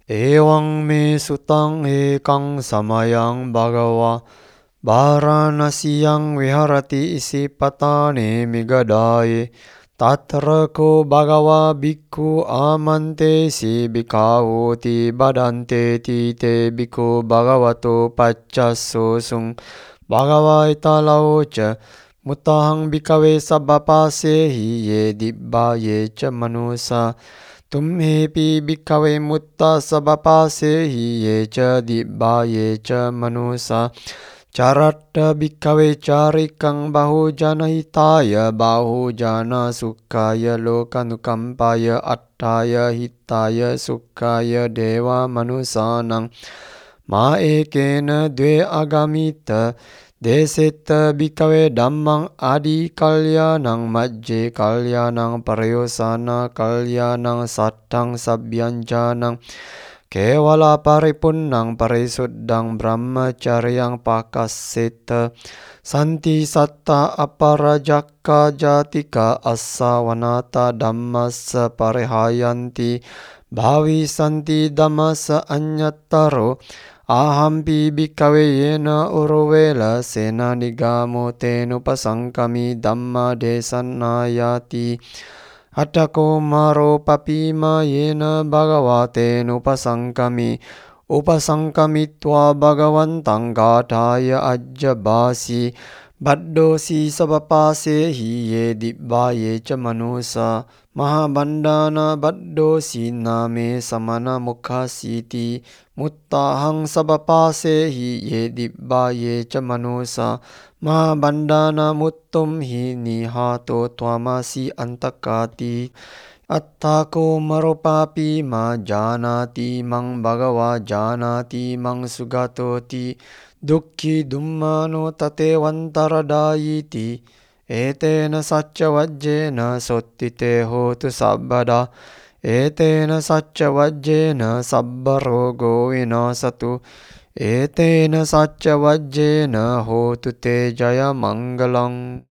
Ewang me sutang ekang samayang bhagava Varanasiyang viharati isipatane migadaye Tatrako bhagava bhikkhu amante si bhikkhavoti badante ti te bhikkhu bhagavato paccasso sung Bhagava italao ca Muttahang bhikkhave sabbapase ye dibba ye ca manusa Tumhepi bhikkhave mutta sabbapase ye ca dibba ye ca manusa Charatta bhikkhave charikang bahujana hitaya bahujana sukhaya lokanukampaya attaya hitaya sukhaya deva manusanang maekena dve agamita deseta bhikkhave dhammang adi kalyanang majje kalyanang parayosana kalyanang sattang sabbyanjanang Kevala paripunnang parisuddhang brahmacaryang pakaseta santi satta aparajakka jatika assavanata dhammassa parihayanti bhavi santi dhammassa anyattaro ahampi bhikkhave yena uruvela sena nigamo tenupasangkami dhamma desanayati Attako maro papima yena bhagavate nupasangkami upasangkamitva bhagavantang gadaya ajjabasi baddosi sabapase hi ye dibba ye ca manusa mahabandana baddosi name samana mukhasiti muttahang sabapase hi ye dibba ye ca manusa Mahabandana muttum hi nihato twamasi antakati Attako maropapi ma janati mang bhagava janati mang sugatoti Dukkhi dummano tate vantaradayiti Etena sacca vajjena sottite hotu sabbada Etena sacca vajjena sabbarogo vinasatu Etena sacca vajjena hotu te jaya mangalang